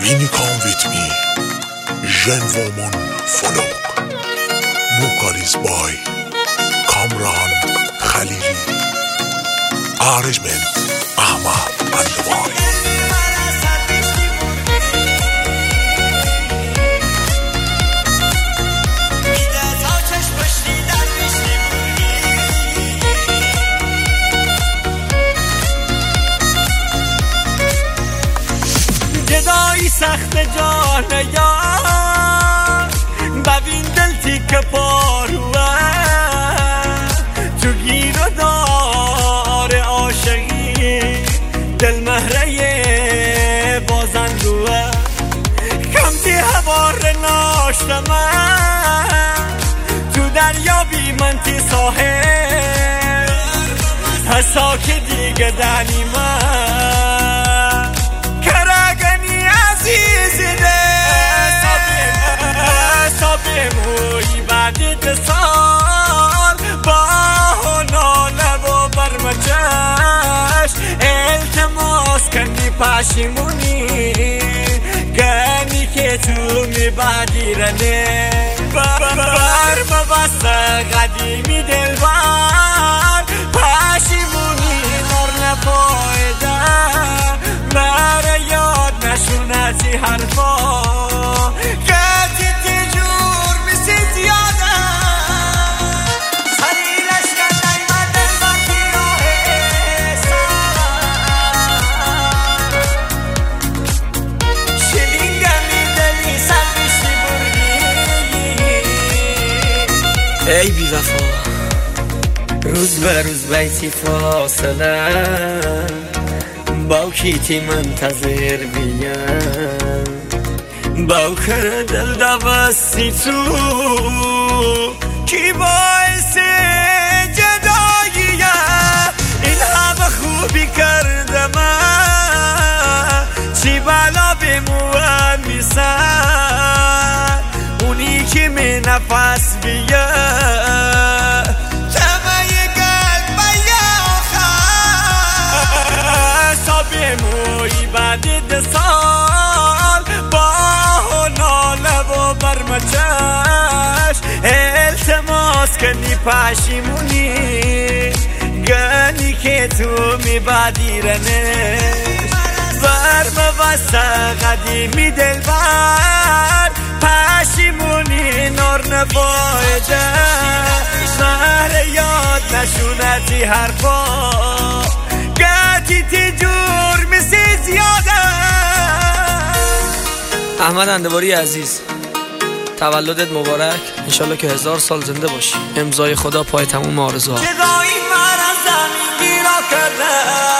When you come with me, jeune woman follow. Vocal is by Kamran Khalili. Arrangement Ahmad Andwai. جدایی سخت جان یار ببین دل تیک پاروه تو گیر و دار عاشقی دل مهره بازندوه کمتی هوار ناشتمه تو دریا بی من تی ساحل حسا که دیگه دنی من کرگنی عزیزیده سابه موی بعد دسال با ناله و برمچش التماس کنی پشیمونی گنی که تو میبادیرنه برم بس قدیمی دلبر پشیمونی نار نپایده مره یاد نشونتی حرفا گتی تی جور میسی زیاده سریلش کردن مدن وقتی راه سر شلینگمی دلی سر بشتی بردی ای بی وفا روز به روز بیتی فاصله با کیتی منتظر بیم با کر دل دوستی تو کی باعث جداییه این همه خوبی کرده من چی بلا بموه میسن اونی که می نفس بیه موی بعد سال با ناله و برمچش التماس کنی پشیمونی گنی که تو میبادیرنش برم واسه قدیمی دلبر پشیمونی نار نبایده مهر یاد نشونتی حرفا گتی تی جور میسی زیاده. احمد اندواری عزیز، تولدت مبارک، انشالله که 1000 سال زنده باشی. امضای خدا پای تموم آرزوها. جدایی من از زمین گیرا کرده